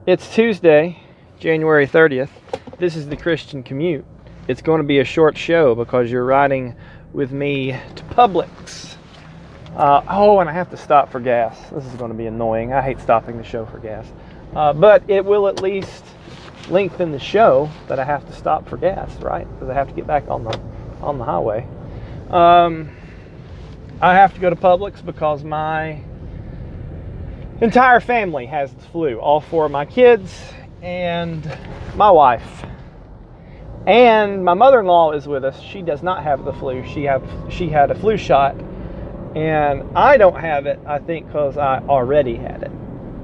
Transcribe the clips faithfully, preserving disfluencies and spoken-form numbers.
It's Tuesday, January thirtieth. This is the Christian Commute. It's going to be a short show because you're riding with me to Publix. Uh, oh, and I have to stop for gas. This is going to be annoying. I hate stopping the show for gas. Uh, but it will at least lengthen the show that I have to stop for gas, right? Because I have to get back on the on the highway. Um, I have to go to Publix because my entire family has the flu. All four of my kids and my wife. And my mother-in-law is with us. She does not have the flu. She have she had a flu shot. And I don't have it, I think, because I already had it.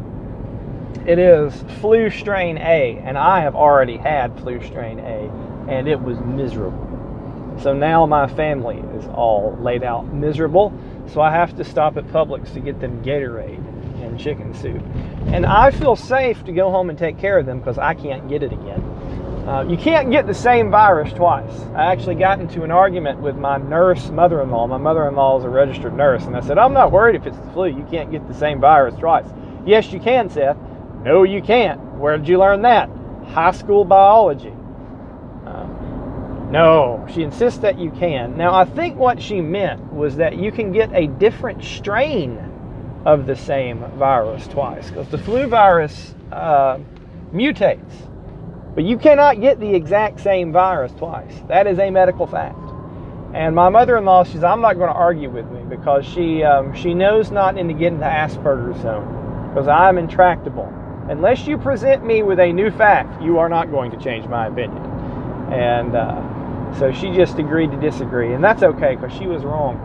It is flu strain A, and I have already had flu strain A, and it was miserable. So now my family is all laid out miserable, so I have to stop at Publix to get them Gatorade and chicken soup. And I feel safe to go home and take care of them because I can't get it again. Uh, you can't get the same virus twice. I actually got into an argument with my nurse mother-in-law. My mother-in-law is a registered nurse, and I said, I'm not worried if it's the flu. You can't get the same virus twice. Yes, you can, Seth. No, you can't. Where did you learn that? High school biology. Uh, no, she insists that you can. Now, I think what she meant was that you can get a different strain of the same virus twice, because the flu virus uh, mutates. But you cannot get the exact same virus twice. That is a medical fact. And my mother-in-law, she says, I'm not going to argue with me because she um, she knows not to get into Asperger's zone because I'm intractable. Unless you present me with a new fact, you are not going to change my opinion. And uh, so she just agreed to disagree. And that's okay because she was wrong.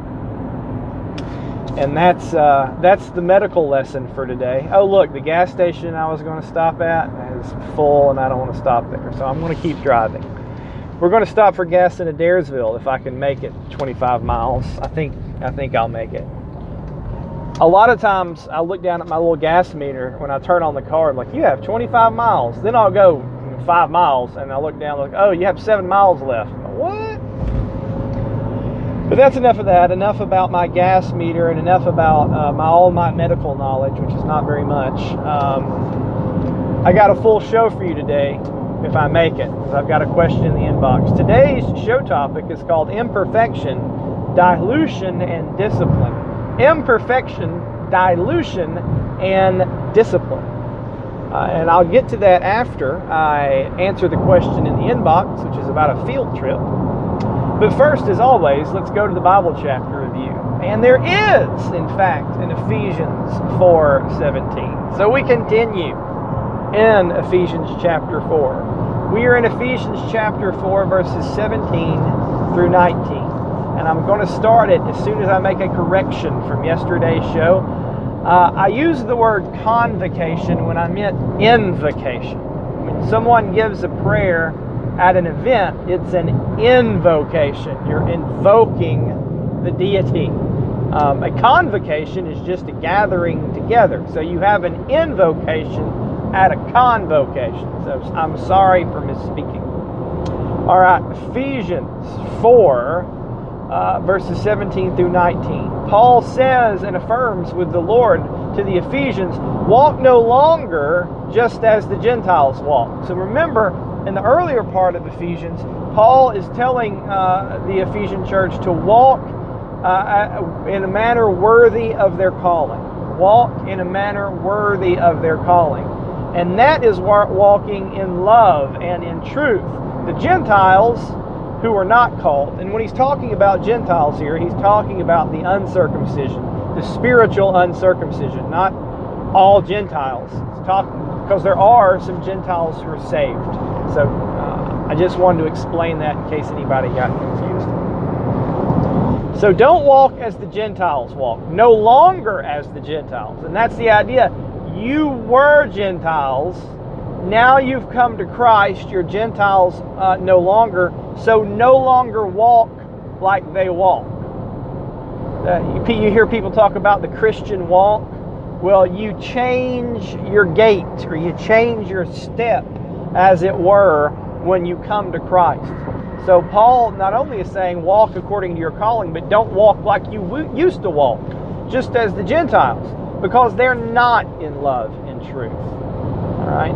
And that's uh, that's the medical lesson for today. Oh, look, the gas station I was going to stop at is full, and I don't want to stop there. So I'm going to keep driving. We're going to stop for gas in Adairsville if I can make it twenty-five miles. I think I think I'll make it. A lot of times I look down at my little gas meter when I turn on the car. I'm like, you have twenty-five miles. Then I'll go five miles, and I look down like, oh, you have seven miles left. I'm like, what? But that's enough of that. Enough about my gas meter and enough about uh, my all my medical knowledge, which is not very much. Um, I got a full show for you today, if I make it, because I've got a question in the inbox. Today's show topic is called Imperfection, Dilution, and Discipline. Imperfection, Dilution, and Discipline. Uh, and I'll get to that after I answer the question in the inbox, which is about a field trip. But first, as always, let's go to the Bible chapter review. And there is, in fact, an Ephesians four seventeen. So we continue in Ephesians chapter four. We are in Ephesians chapter four, verses seventeen through nineteen. And I'm going to start it as soon as I make a correction from yesterday's show. Uh, I used the word convocation when I meant invocation. When someone gives a prayer at an event, it's an invocation. You're invoking the deity. Um, a convocation is just a gathering together. So you have an invocation at a convocation. So I'm sorry for misspeaking. All right, Ephesians four, uh, verses seventeen through nineteen. Paul says and affirms with the Lord to the Ephesians, walk no longer just as the Gentiles walk. So remember, in the earlier part of Ephesians, Paul is telling uh, the Ephesian church to walk uh, in a manner worthy of their calling. Walk in a manner worthy of their calling. And that is walking in love and in truth. The Gentiles who are not called, and when he's talking about Gentiles here, he's talking about the uncircumcision, the spiritual uncircumcision, not all Gentiles. It's talking because there are some Gentiles who are saved. So uh, I just wanted to explain that in case anybody got confused. So don't walk as the Gentiles walk. No longer as the Gentiles. And that's the idea. You were Gentiles. Now you've come to Christ. You're Gentiles uh, no longer. So no longer walk like they walk. Uh, you, you hear people talk about the Christian walk. Well, you change your gait or you change your step, as it were, when you come to Christ. So Paul not only is saying walk according to your calling, but don't walk like you w- used to walk, just as the Gentiles, because they're not in love and truth. All right?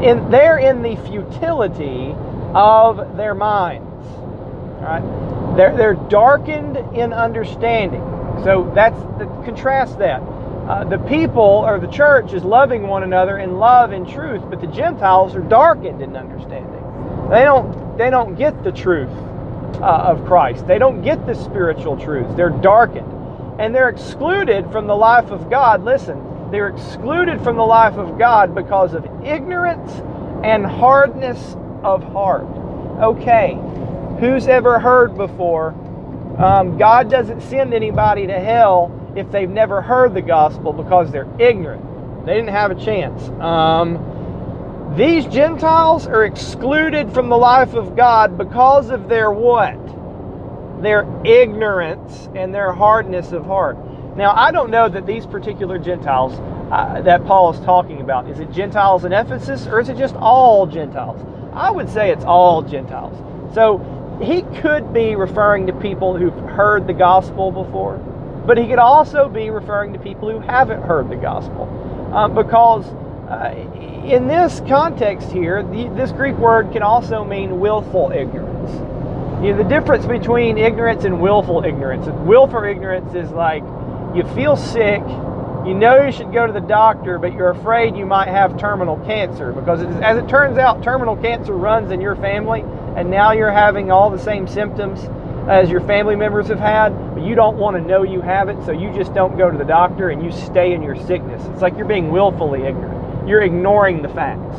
in they're in the futility of their minds. All right, they're they're darkened in understanding. So that's the, contrast that. Uh, the people or the church is loving one another in love and truth, but the Gentiles are darkened in understanding. They don't they don't get the truth uh, of Christ. They don't get the spiritual truths. They're darkened, and they're excluded from the life of God. Listen, they're excluded from the life of God because of ignorance and hardness of heart. Okay, who's ever heard before? Um, God doesn't send anybody to hell if they've never heard the gospel because they're ignorant. They didn't have a chance. Um, these Gentiles are excluded from the life of God because of their what? Their ignorance and their hardness of heart. Now, I don't know that these particular Gentiles uh, that Paul is talking about, is it Gentiles in Ephesus or is it just all Gentiles? I would say it's all Gentiles. So he could be referring to people who've heard the gospel before, but he could also be referring to people who haven't heard the gospel. Uh, because uh, in this context here, the, this Greek word can also mean willful ignorance. You know, the difference between ignorance and willful ignorance. Willful ignorance is like you feel sick, you know you should go to the doctor, but you're afraid you might have terminal cancer. Because it, as it turns out, terminal cancer runs in your family, and now you're having all the same symptoms as your family members have had, but you don't want to know you have it, so you just don't go to the doctor and you stay in your sickness. It's like you're being willfully ignorant. You're ignoring the facts.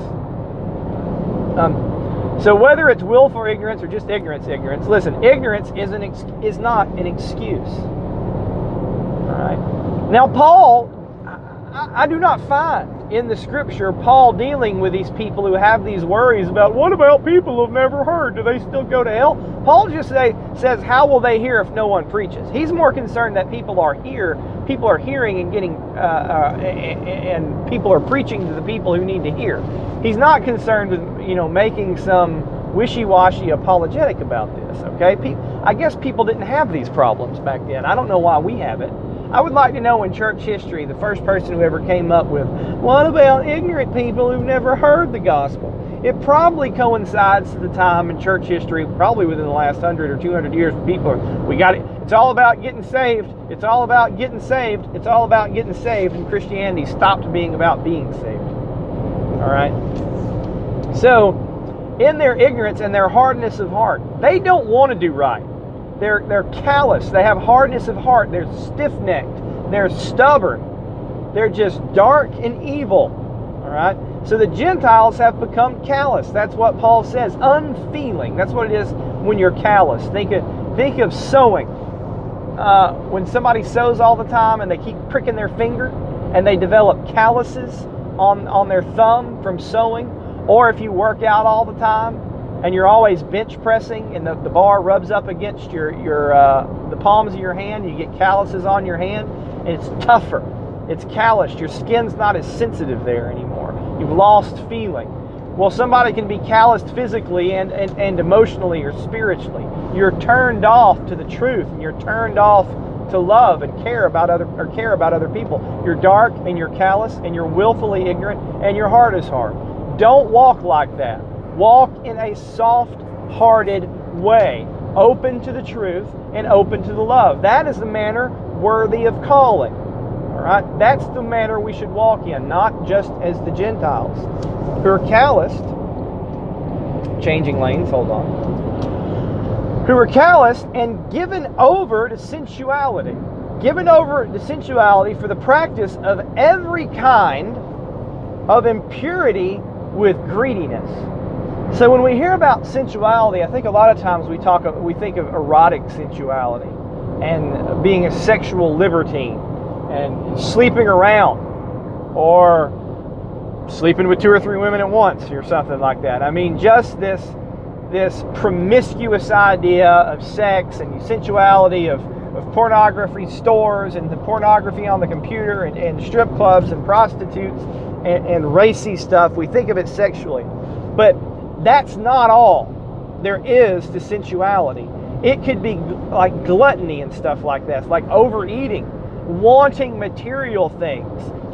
Um, so whether it's willful ignorance or just ignorance, ignorance, listen, ignorance is, an ex- is not an excuse. All right. Now, Paul, I, I do not find in the scripture Paul dealing with these people who have these worries about, what about people who've never heard? Do they still go to hell? Paul just say, says, how will they hear if no one preaches? He's more concerned that people are here, people are hearing and getting, uh, uh, and, and people are preaching to the people who need to hear. He's not concerned with, you know, making some wishy-washy apologetic about this, okay? Pe- I guess people didn't have these problems back then. I don't know why we have it. I would like to know in church history the first person who ever came up with, what about ignorant people who've never heard the gospel? It probably coincides to the time in church history, probably within the last hundred or two hundred years, people are, we got it. It's all about getting saved. It's all about getting saved. It's all about getting saved. And Christianity stopped being about being saved. All right. So, in their ignorance and their hardness of heart, they don't want to do right. They're, they're callous. They have hardness of heart. They're stiff-necked. They're stubborn. They're just dark and evil. All right? So the Gentiles have become callous. That's what Paul says. Unfeeling. That's what it is when you're callous. Think of, think of sewing. Uh, when somebody sews all the time and they keep pricking their finger and they develop calluses on, on their thumb from sewing. Or if you work out all the time and you're always bench pressing and the, the bar rubs up against your, your uh, the palms of your hand, you get calluses on your hand, and it's tougher. It's calloused. Your skin's not as sensitive there anymore. You've lost feeling. Well, somebody can be calloused physically and, and, and emotionally or spiritually. You're turned off to the truth, and you're turned off to love and care about other or care about other people. You're dark and you're callous and you're willfully ignorant and your heart is hard. Don't walk like that. Walk in a soft-hearted way, open to the truth and open to the love. That is the manner worthy of calling. All right? That's the manner we should walk in, not just as the Gentiles who are calloused. Changing lanes, hold on. Who are calloused and given over to sensuality. Given over to sensuality for the practice of every kind of impurity with greediness. So when we hear about sensuality, I think a lot of times we talk, we think of erotic sensuality and being a sexual libertine and sleeping around or sleeping with two or three women at once or something like that. I mean, just this this promiscuous idea of sex and sensuality of, of pornography stores and the pornography on the computer and, and strip clubs and prostitutes and, and racy stuff. We think of it sexually. But that's not all there is to sensuality. It could be like gluttony and stuff like that, like overeating, wanting material things,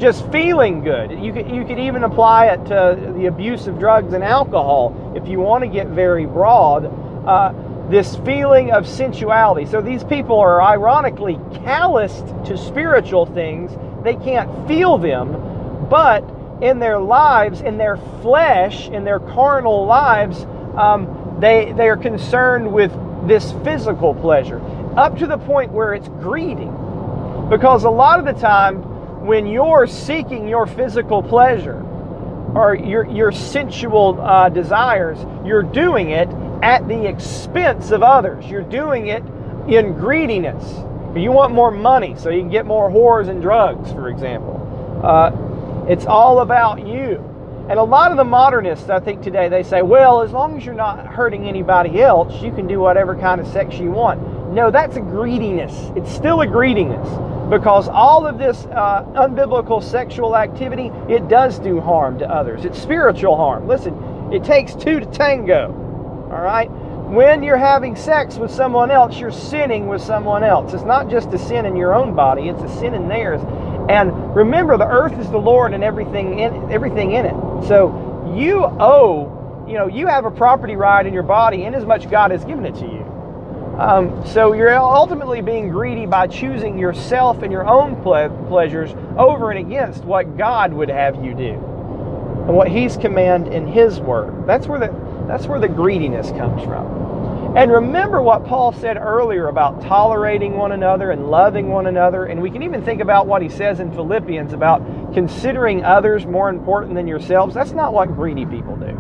just feeling good. You could, you could even apply it to the abuse of drugs and alcohol if you want to get very broad. Uh, this feeling of sensuality. So these people are ironically calloused to spiritual things. They can't feel them, but in their lives, in their flesh, in their carnal lives, um, they, they are concerned with this physical pleasure, up to the point where it's greedy. Because a lot of the time, when you're seeking your physical pleasure or your, your sensual uh, desires, you're doing it at the expense of others. You're doing it in greediness. You want more money so you can get more whores and drugs, for example. Uh, it's all about you. And a lot of the modernists, I think today, they say, well, as long as you're not hurting anybody else, you can do whatever kind of sex you want. No, that's a greediness. It's still a greediness. Because all of this uh, unbiblical sexual activity, it does do harm to others. It's spiritual harm. Listen, it takes two to tango. All right? When you're having sex with someone else, you're sinning with someone else. It's not just a sin in your own body, it's a sin in theirs. And remember, the earth is the Lord and everything in everything in it. So you owe, you know, you have a property right in your body inasmuch God has given it to you. Um, so you're ultimately being greedy by choosing yourself and your own ple- pleasures over and against what God would have you do and what He's commanded in His Word. That's where the that's where the greediness comes from. And remember what Paul said earlier about tolerating one another and loving one another. And we can even think about what he says in Philippians about considering others more important than yourselves. That's not what greedy people do.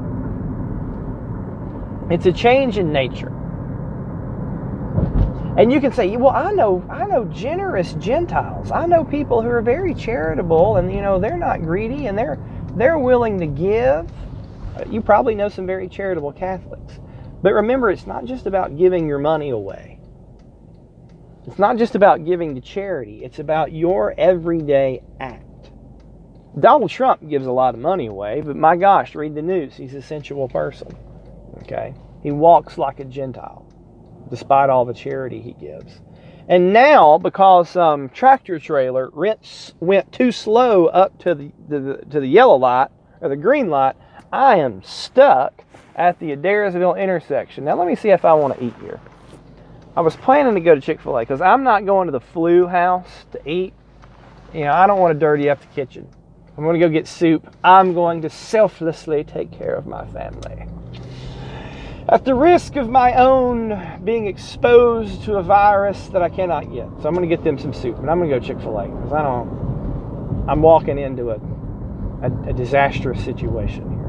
It's a change in nature. And you can say, well, I know I know generous Gentiles. I know people who are very charitable and, you know, they're not greedy and they're they're willing to give. You probably know some very charitable Catholics. But remember, it's not just about giving your money away. It's not just about giving to charity. It's about your everyday act. Donald Trump gives a lot of money away, but my gosh, read the news. He's a sensual person. Okay? He walks like a Gentile, despite all the charity he gives. And now, because some um, tractor trailer went, went too slow up to the, the, to the yellow light, or the green light, I am stuck at the Adairsville intersection. Now, let me see if I want to eat here. I was planning to go to Chick-fil-A because I'm not going to the Flu House to eat. You know, I don't want to dirty up the kitchen. I'm going to go get soup. I'm going to selflessly take care of my family, at the risk of my own being exposed to a virus that I cannot get. So I'm going to get them some soup, and I'm going to go Chick-fil-A because I don't, I'm walking into a, a, a disastrous situation here.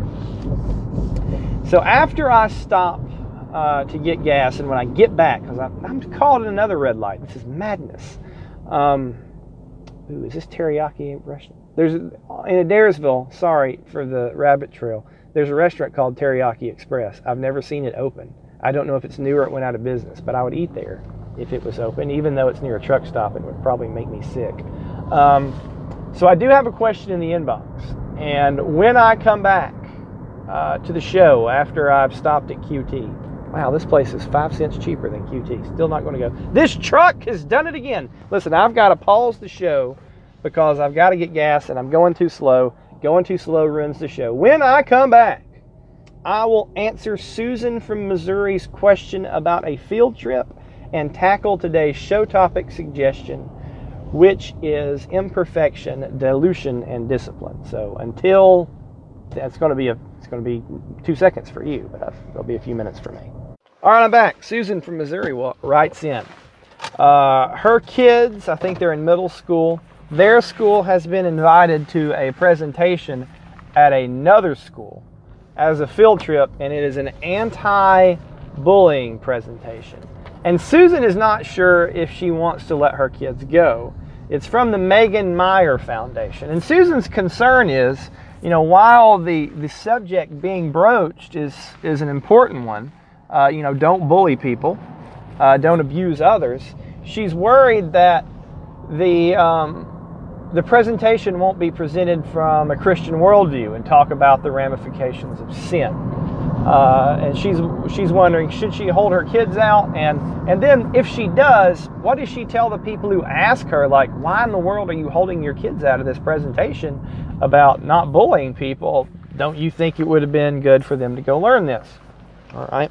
So after I stop uh, to get gas, and when I get back, because I'm, I'm caught in another red light. This is madness. Um, ooh, is this teriyaki restaurant? There's in Adairsville, sorry for the rabbit trail, there's a restaurant called Teriyaki Express. I've never seen it open. I don't know if it's new or it went out of business, but I would eat there if it was open, even though it's near a truck stop. It would probably make me sick. Um, so I do have a question in the inbox. And when I come back uh, to the show after I've stopped at Q T, wow, this place is five cents cheaper than Q T. Still not going to go. This truck has done it again. Listen, I've got to pause the show because I've got to get gas and I'm going too slow. Going too slow ruins the show. When I come back, I will answer Susan from Missouri's question about a field trip and tackle today's show topic suggestion, which is imperfection, dilution, and discipline. So until that's going to be a, it's going to be two seconds for you, but it'll be a few minutes for me. All right, I'm back. Susan from Missouri writes in. Uh, her kids, I think they're in middle school. Their school has been invited to a presentation at another school as a field trip, and it is an anti-bullying presentation. And Susan is not sure if she wants to let her kids go. It's from the Megan Meyer Foundation. And Susan's concern is, you know, while the, the subject being broached is, is an important one, uh, you know, don't bully people, uh, don't abuse others, she's worried that the... Um, The presentation won't be presented from a Christian worldview and talk about the ramifications of sin. Uh, and she's she's wondering, should she hold her kids out? And and then if she does, what does she tell the people who ask her, like, why in the world are you holding your kids out of this presentation about not bullying people? Don't you think it would have been good for them to go learn this? All right.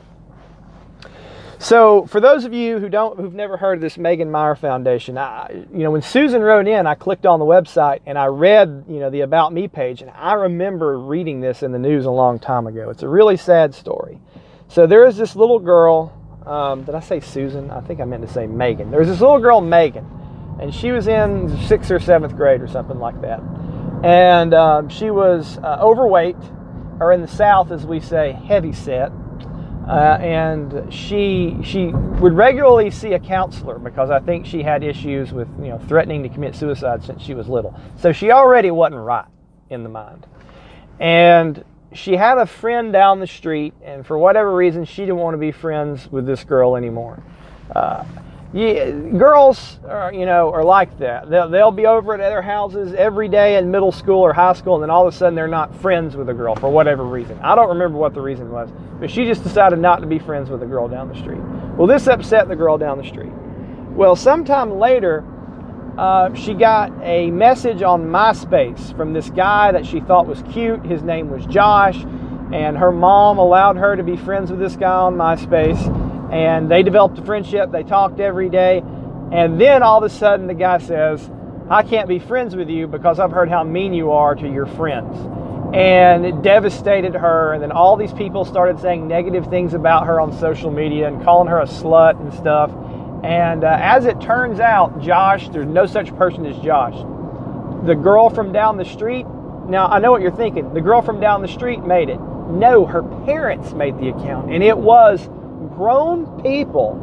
So for those of you who don't, who've never heard of this Megan Meier Foundation, I, you know, when Susan wrote in, I clicked on the website and I read, you know, the About Me page, and I remember reading this in the news a long time ago. It's a really sad story. So there is this little girl, um, did I say Susan? I think I meant to say Megan. There was this little girl, Megan, and she was in sixth or seventh grade or something like that. And um, she was uh, overweight, or in the South, as we say, heavy set. Uh, and she she would regularly see a counselor because I think she had issues with, you know, threatening to commit suicide since she was little. So she already wasn't right in the mind. And she had a friend down the street, and for whatever reason, she didn't want to be friends with this girl anymore. Uh, yeah, girls, are, you know, are like that. They'll, they'll be over at other houses every day in middle school or high school, and then all of a sudden they're not friends with a girl for whatever reason. I don't remember what the reason was, but she just decided not to be friends with a girl down the street. Well, this upset the girl down the street. Well, sometime later, uh, she got a message on MySpace from this guy that she thought was cute. His name was Josh, and her mom allowed her to be friends with this guy on MySpace. And they developed a friendship. They talked every day. And then all of a sudden the guy says, I can't be friends with you because I've heard how mean you are to your friends. And it devastated her. And then all these people started saying negative things about her on social media and calling her a slut and stuff. And uh, as it turns out, Josh, there's no such person as Josh. The girl from down the street, now I know what you're thinking. The girl from down the street made it. No, her parents made the account. And it was grown people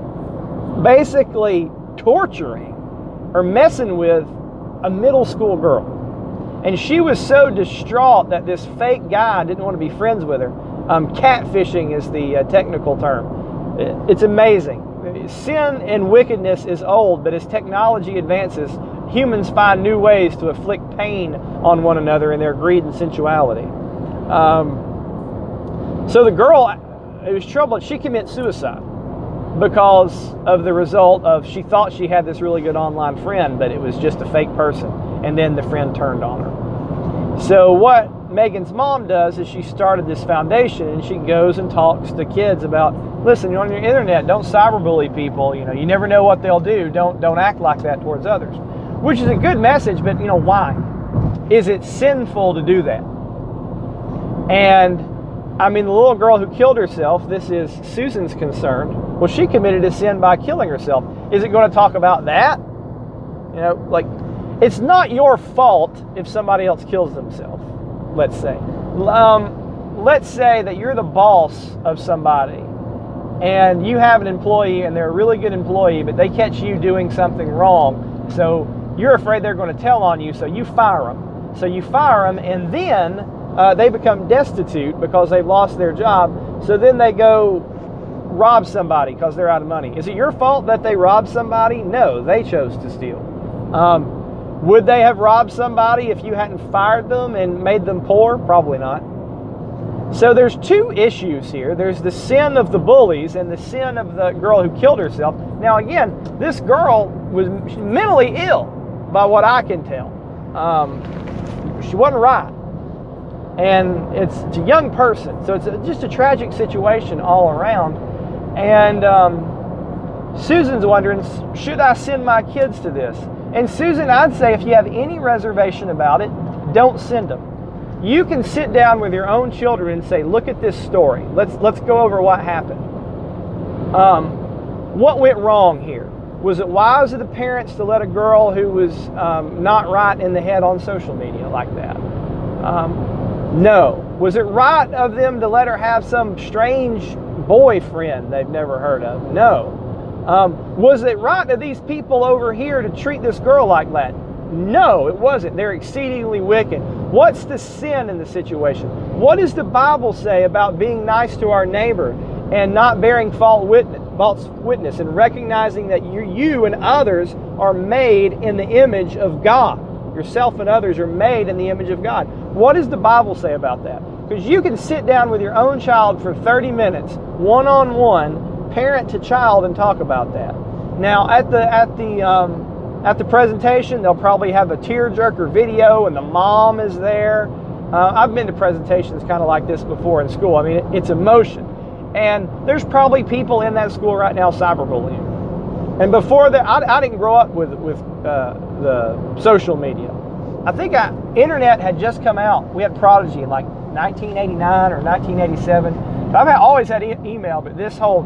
basically torturing or messing with a middle school girl. And she was so distraught that this fake guy didn't want to be friends with her. Um, catfishing is the uh, technical term. It's amazing. Sin and wickedness is old, but as technology advances, humans find new ways to inflict pain on one another in their greed and sensuality. Um, so the girl, it was trouble. She committed suicide because of the result of, she thought she had this really good online friend, but it was just a fake person. And then the friend turned on her. So what Megan's mom does is she started this foundation, and she goes and talks to kids about, listen, you're on your internet, don't cyberbully people. You know, you never know what they'll do. Don't don't act like that towards others. Which is a good message, but you know, why? Is it sinful to do that? And I mean, the little girl who killed herself, this is Susan's concern. Well, she committed a sin by killing herself. Is it going to talk about that? You know, like, it's not your fault if somebody else kills themselves, let's say. Um, let's say that you're the boss of somebody, and you have an employee, and they're a really good employee, but they catch you doing something wrong, so you're afraid they're going to tell on you, so you fire them. So you fire them, and then Uh, they become destitute because they've lost their job. So then they go rob somebody because they're out of money. Is it your fault that they robbed somebody? No, they chose to steal. Um, would they have robbed somebody if you hadn't fired them and made them poor? Probably not. So there's two issues here. There's the sin of the bullies and the sin of the girl who killed herself. Now again, this girl was mentally ill by what I can tell. Um, she wasn't right. And it's, it's a young person, so it's a, just a tragic situation all around. And um, Susan's wondering, should I send my kids to this? And Susan, I'd say if you have any reservation about it, don't send them. You can sit down with your own children and say, look at this story. Let's let's go over what happened. Um, what went wrong here? Was it wise of the parents to let a girl who was um, not right in the head on social media like that? Um, No. Was it right of them to let her have some strange boyfriend they've never heard of? No. Um, was it right of these people over here to treat this girl like that? No, it wasn't. They're exceedingly wicked. What's the sin in the situation? What does the Bible say about being nice to our neighbor and not bearing false witness, false witness and recognizing that you, you and others are made in the image of God? Yourself and others are made in the image of God. What does the Bible say about that? Because you can sit down with your own child for thirty minutes, one-on-one, parent to child, and talk about that. Now, at the at the um, at the presentation, they'll probably have a tearjerker video, and the mom is there. Uh, I've been to presentations kind of like this before in school. I mean, it, it's emotion. And there's probably people in that school right now cyberbullying. And before that, I, I didn't grow up with, with uh, the social media. I think I, internet had just come out. We had Prodigy in like nineteen eighty-nine or nineteen eighty-seven. I've had, always had e- email, but this whole,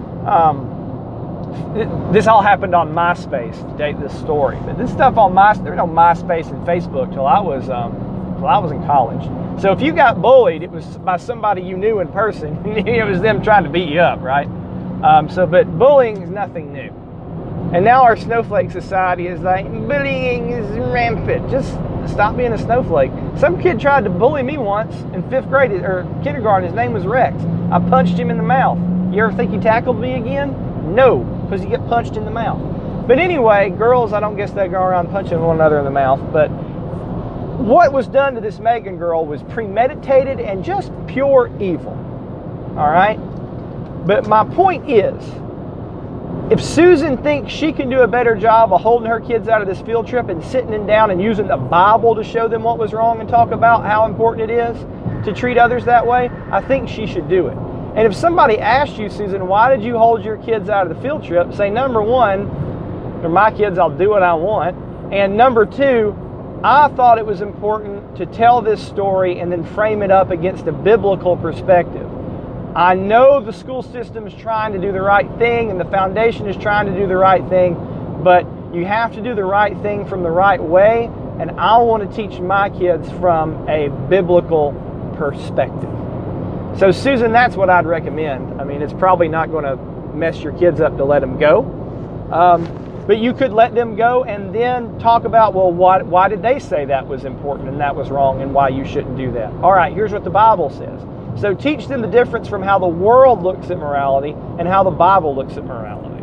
um, it, this all happened on MySpace to date this story. But this stuff on MySpace, there was no MySpace and Facebook till I was... Um, Well, I was in college. So if you got bullied, it was by somebody you knew in person. It was them trying to beat you up, right? Um, so, but bullying is nothing new. And now our snowflake society is like, bullying is rampant. Just stop being a snowflake. Some kid tried to bully me once in fifth grade or kindergarten. His name was Rex. I punched him in the mouth. You ever think he tackled me again? No, because you get punched in the mouth. But anyway, girls, I don't guess they go around punching one another in the mouth, but what was done to this Megan girl was premeditated and just pure evil. All right? But my point is, if Susan thinks she can do a better job of holding her kids out of this field trip and sitting them down and using the Bible to show them what was wrong and talk about how important it is to treat others that way, I think she should do it. And if somebody asked you, Susan, why did you hold your kids out of the field trip? Say, number one, they're my kids, I'll do what I want. And number two, I thought it was important to tell this story and then frame it up against a biblical perspective. I know the school system is trying to do the right thing and the foundation is trying to do the right thing, but you have to do the right thing from the right way, and I want to teach my kids from a biblical perspective. So, Susan, that's what I'd recommend. I mean, it's probably not going to mess your kids up to let them go. Um, But you could let them go and then talk about, well, why, why did they say that was important and that was wrong and why you shouldn't do that? All right, here's what the Bible says. So teach them the difference from how the world looks at morality and how the Bible looks at morality.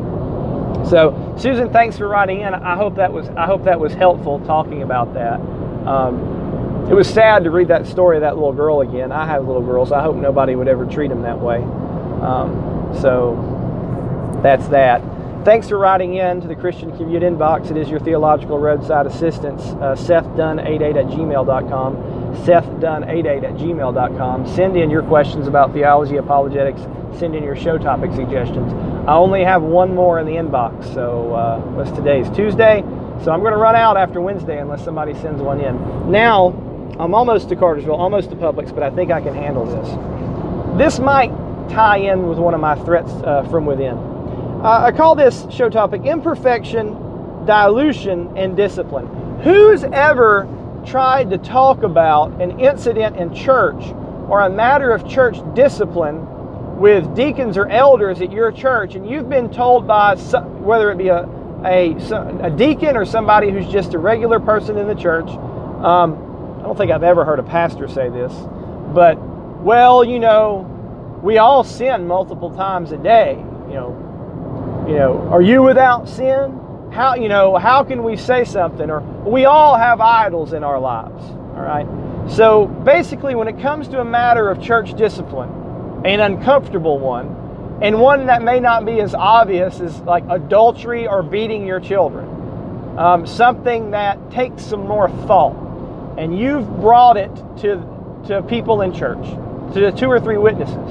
So, Susan, thanks for writing in. I hope that was I hope that was helpful talking about that. Um, it was sad to read that story of that little girl again. I have little girls. I hope nobody would ever treat them that way. Um, so that's that. Thanks for writing in to the Christian Commute inbox. It is your theological roadside assistance, uh, Seth Dunn eighty-eight at gmail dot com, Seth Dunn eighty-eight at gmail dot com. Send in your questions about theology, apologetics. Send in your show topic suggestions. I only have one more in the inbox, so uh, what's today's? Tuesday, so I'm going to run out after Wednesday unless somebody sends one in. Now, I'm almost to Cartersville, almost to Publix, but I think I can handle this. This might tie in with one of my threats uh, from within. Uh, I call this show topic Imperfection, Dilution, and Discipline. Who's ever tried to talk about an incident in church or a matter of church discipline with deacons or elders at your church, and you've been told by some, whether it be a, a, a deacon or somebody who's just a regular person in the church, um, I don't think I've ever heard a pastor say this, but, well, you know, we all sin multiple times a day, you know, You know, are you without sin? How, you know, how can we say something? Or we all have idols in our lives, all right? So basically, when it comes to a matter of church discipline, an uncomfortable one, and one that may not be as obvious as like adultery or beating your children, um, something that takes some more thought, and you've brought it to, to people in church, to the two or three witnesses,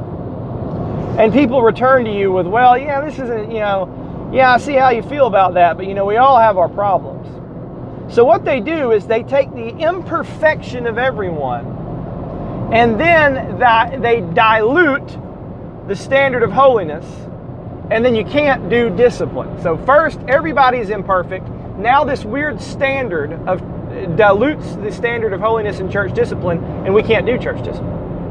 and people return to you with, well, yeah, this isn't, you know, yeah, I see how you feel about that, but, you know, we all have our problems. So what they do is they take the imperfection of everyone, and then that they dilute the standard of holiness, and then you can't do discipline. So first, everybody's imperfect. Now this weird standard of dilutes the standard of holiness in church discipline, and we can't do church discipline.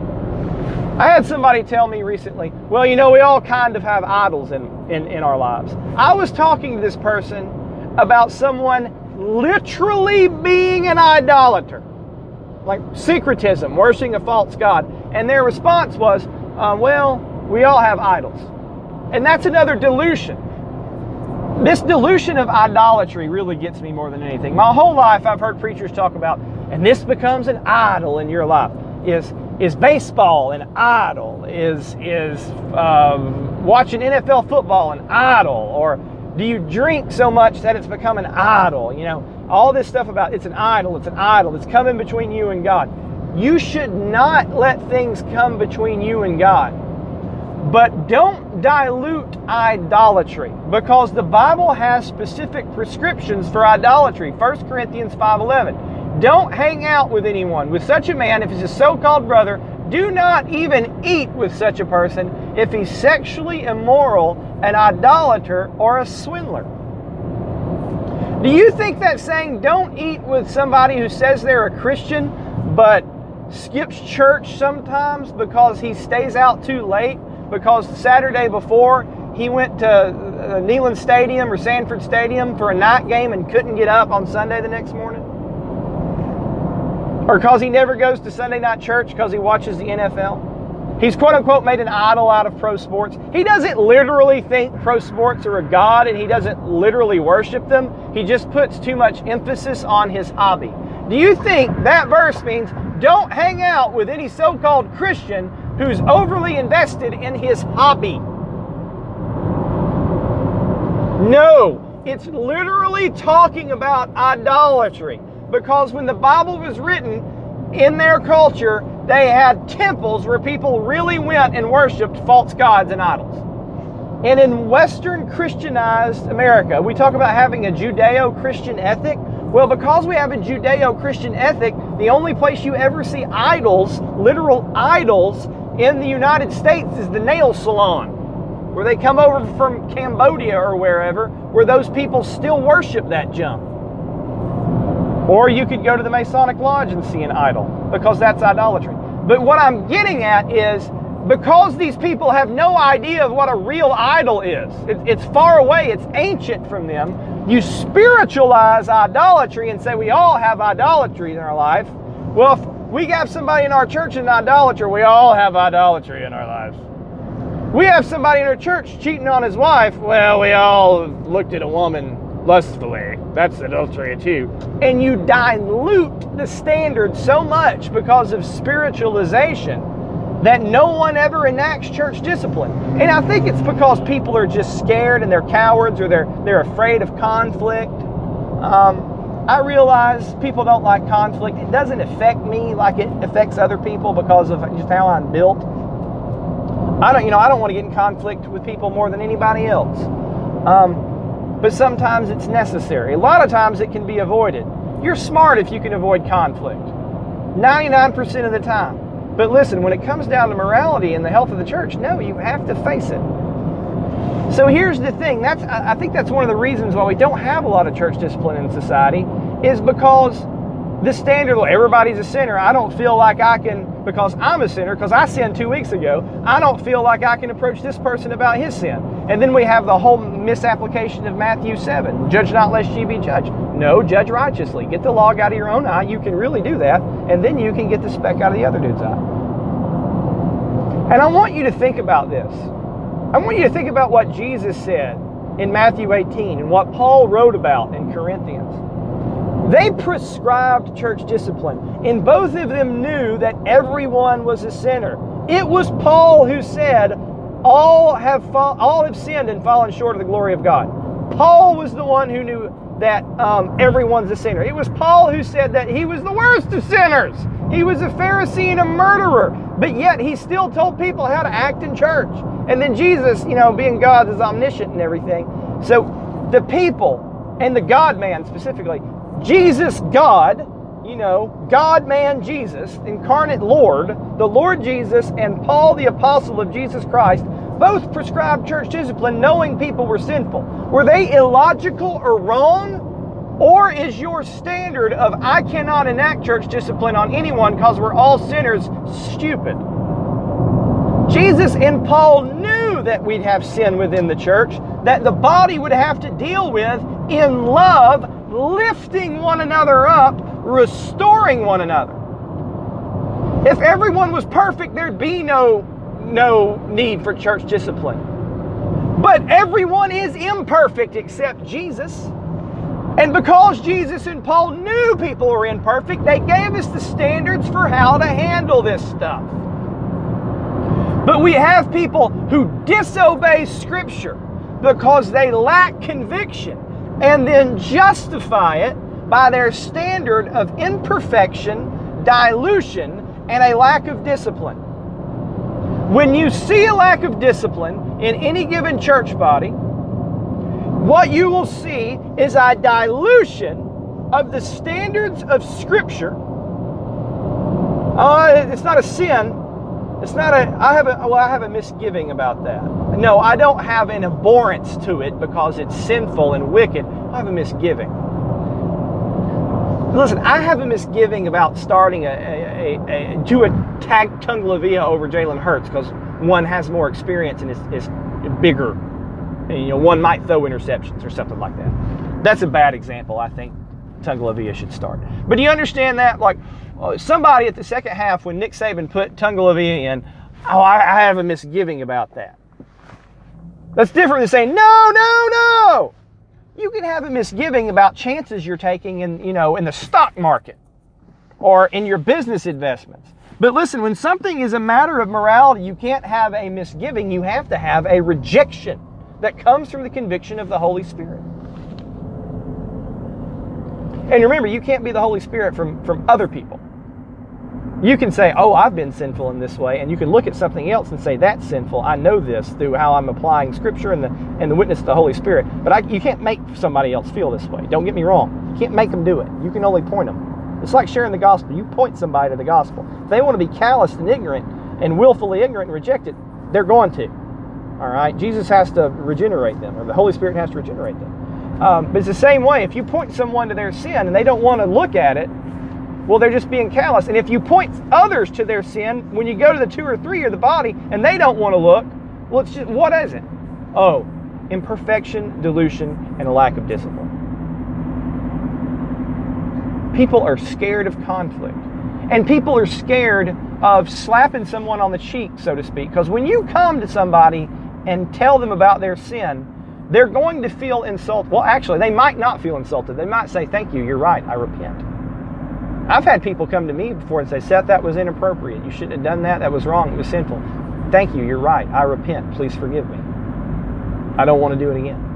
I had somebody tell me recently, well, you know, we all kind of have idols in, in, in our lives. I was talking to this person about someone literally being an idolater, like syncretism, worshiping a false god. And their response was, uh, well, we all have idols. And that's another dilution. This dilution of idolatry really gets me more than anything. My whole life I've heard preachers talk about, and this becomes an idol in your life. Is is baseball an idol? Is is um, watching N F L football an idol? Or do you drink so much that it's become an idol? You know, all this stuff about it's an idol, it's an idol, it's coming between you and God. You should not let things come between you and God. But don't dilute idolatry, because the Bible has specific prescriptions for idolatry. First Corinthians five eleven. Don't hang out with anyone, with such a man, if he's a so-called brother. Do not even eat with such a person if he's sexually immoral, an idolater, or a swindler. Do you think that saying, don't eat with somebody who says they're a Christian, but skips church sometimes because he stays out too late, because the Saturday before he went to uh, Neyland Stadium or Sanford Stadium for a night game and couldn't get up on Sunday the next morning? Or because he never goes to Sunday night church because he watches the N F L? He's quote-unquote made an idol out of pro sports. He doesn't literally think pro sports are a god, and he doesn't literally worship them. He just puts too much emphasis on his hobby. Do you think that verse means don't hang out with any so-called Christian who's overly invested in his hobby? No, it's literally talking about idolatry. Because when the Bible was written, in their culture, they had temples where people really went and worshiped false gods and idols. And in Western Christianized America, we talk about having a Judeo-Christian ethic. Well, because we have a Judeo-Christian ethic, the only place you ever see idols, literal idols, in the United States is the nail salon, where they come over from Cambodia or wherever, where those people still worship that junk. Or you could go to the Masonic Lodge and see an idol, because that's idolatry. But what I'm getting at is, because these people have no idea of what a real idol is, it, it's far away, it's ancient from them, you spiritualize idolatry and say we all have idolatry in our life. Well, if we have somebody in our church an idolater, we all have idolatry in our lives. We have somebody in our church cheating on his wife, well, we all looked at a woman lustfully. That's adultery too. And you dilute the standard so much because of spiritualization that no one ever enacts church discipline. And I think it's because people are just scared and they're cowards, or they're they're afraid of conflict. Um, I realize people don't like conflict. It doesn't affect me like it affects other people because of just how I'm built. I don't, you know, I don't want to get in conflict with people more than anybody else. Um, But sometimes it's necessary. A lot of times it can be avoided. You're smart if you can avoid conflict. ninety-nine percent of the time. But listen, when it comes down to morality and the health of the church, no, you have to face it. So here's the thing. That's I think that's one of the reasons why we don't have a lot of church discipline in society, is because the standard, well, everybody's a sinner. I don't feel like I can, because I'm a sinner, because I sinned two weeks ago, I don't feel like I can approach this person about his sin. And then we have the whole misapplication of Matthew seven. Judge not lest ye be judged. No, judge righteously. Get the log out of your own eye. You can really do that. And then you can get the speck out of the other dude's eye. And I want you to think about this. I want you to think about what Jesus said in Matthew eighteen and what Paul wrote about in Corinthians. They prescribed church discipline, and both of them knew that everyone was a sinner. It was Paul who said, all have fall, all have sinned and fallen short of the glory of God. Paul was the one who knew that um, everyone's a sinner. It was Paul who said that he was the worst of sinners. He was a Pharisee and a murderer, but yet he still told people how to act in church. And then Jesus, you know, being God, is omniscient and everything. So the people, and the God-man specifically, Jesus, God, you know, God-man Jesus, incarnate Lord, the Lord Jesus, and Paul, the apostle of Jesus Christ, both prescribed church discipline knowing people were sinful. Were they illogical or wrong? Or is your standard of I cannot enact church discipline on anyone because we're all sinners stupid? Jesus and Paul knew that we'd have sin within the church, that the body would have to deal with in love, lifting one another up, restoring one another. If everyone was perfect, there'd be no, no need for church discipline. But everyone is imperfect except Jesus. And because Jesus and Paul knew people were imperfect, they gave us the standards for how to handle this stuff. But we have people who disobey Scripture because they lack conviction and then justify it by their standard of imperfection, dilution, and a lack of discipline. When you see a lack of discipline in any given church body, what you will see is a dilution of the standards of Scripture. Uh, it's not a sin. It's not a, I have a, well, I have a misgiving about that. No, I don't have an abhorrence to it because it's sinful and wicked. I have a misgiving. Listen, I have a misgiving about starting a, a, a, a to attack Tagovailoa over Jalen Hurts because one has more experience and is, is bigger. And, you know, one might throw interceptions or something like that. That's a bad example. I think Tagovailoa should start. But do you understand that? Like, somebody at the second half when Nick Saban put Tagovailoa in, oh, I, I have a misgiving about that. That's different than saying, no, no, no. You can have a misgiving about chances you're taking in, you know, in the stock market or in your business investments. But listen, when something is a matter of morality, you can't have a misgiving. You have to have a rejection that comes from the conviction of the Holy Spirit. And remember, you can't be the Holy Spirit from, from other people. You can say, oh, I've been sinful in this way, and you can look at something else and say, that's sinful. I know this through how I'm applying Scripture and the and the witness of the Holy Spirit. But I, you can't make somebody else feel this way. Don't get me wrong. You can't make them do it. You can only point them. It's like sharing the gospel. You point somebody to the gospel. If they want to be calloused and ignorant and willfully ignorant and reject it, they're going to. All right? Jesus has to regenerate them, or the Holy Spirit has to regenerate them. Um, but it's the same way. If you point someone to their sin and they don't want to look at it, well, they're just being callous. And if you point others to their sin, when you go to the two or three of the body and they don't want to look, well, it's just, what is it? Oh, imperfection, dilution, and a lack of discipline. People are scared of conflict. And people are scared of slapping someone on the cheek, so to speak. Because when you come to somebody and tell them about their sin, they're going to feel insulted. Well, actually, they might not feel insulted. They might say, thank you, you're right, I repent. I've had people come to me before and say, Seth, that was inappropriate. You shouldn't have done that. That was wrong. It was sinful. Thank you, you're right. I repent. Please forgive me. I don't want to do it again.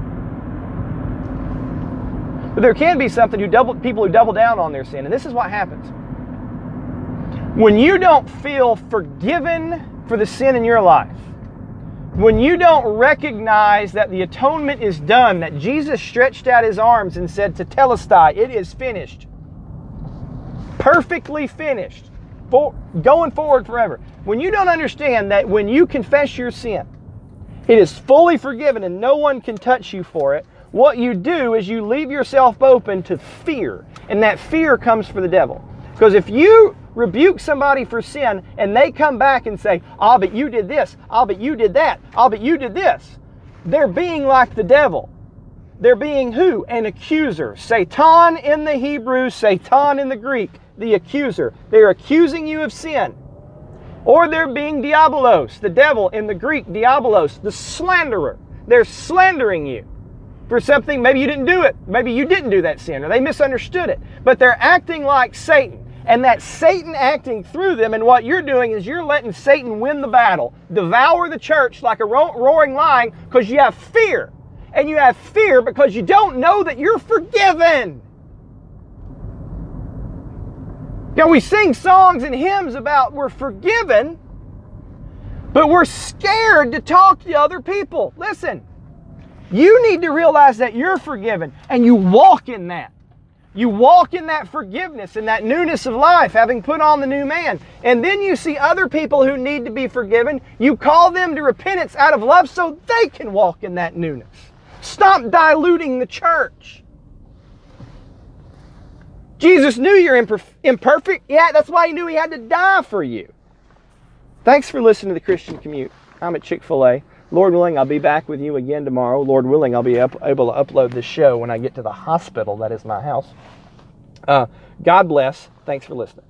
But there can be something who double people who double down on their sin, and this is what happens. When you don't feel forgiven for the sin in your life, when you don't recognize that the atonement is done, that Jesus stretched out his arms and said to Telestai, it is finished, perfectly finished, for, going forward forever. When you don't understand that when you confess your sin, it is fully forgiven and no one can touch you for it, what you do is you leave yourself open to fear. And that fear comes from the devil. Because if you rebuke somebody for sin and they come back and say, ah, but you did this, ah, but you did that, ah, but you did this, they're being like the devil. They're being who? An accuser. Satan in the Hebrew, Satan in the Greek, the accuser. They're accusing you of sin. Or they're being diabolos, the devil in the Greek, diabolos, the slanderer. They're slandering you for something. Maybe you didn't do it. Maybe you didn't do that sin, or they misunderstood it. But they're acting like Satan. And that's Satan acting through them, and what you're doing is you're letting Satan win the battle, devour the church like a ro- roaring lion because you have fear. And you have fear because you don't know that you're forgiven. Now, we sing songs and hymns about we're forgiven, but we're scared to talk to other people. Listen, you need to realize that you're forgiven, and you walk in that. You walk in that forgiveness and that newness of life, having put on the new man. And then you see other people who need to be forgiven. You call them to repentance out of love so they can walk in that newness. Stop diluting the church. Jesus knew you're imperf- imperfect. Yeah, that's why he knew he had to die for you. Thanks for listening to the Christian Commute. I'm at Chick-fil-A. Lord willing, I'll be back with you again tomorrow. Lord willing, I'll be up, able to upload this show when I get to the hospital. That is my house. Uh, God bless. Thanks for listening.